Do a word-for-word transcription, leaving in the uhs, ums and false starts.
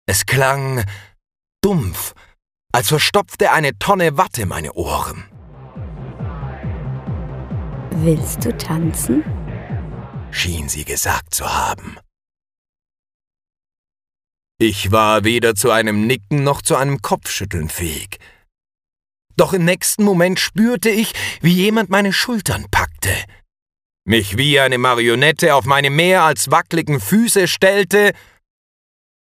Es klang dumpf, als verstopfte eine Tonne Watte meine Ohren. »Willst du tanzen?« schien sie gesagt zu haben. Ich war weder zu einem Nicken noch zu einem Kopfschütteln fähig. Doch im nächsten Moment spürte ich, wie jemand meine Schultern packte, mich wie eine Marionette auf meine mehr als wackeligen Füße stellte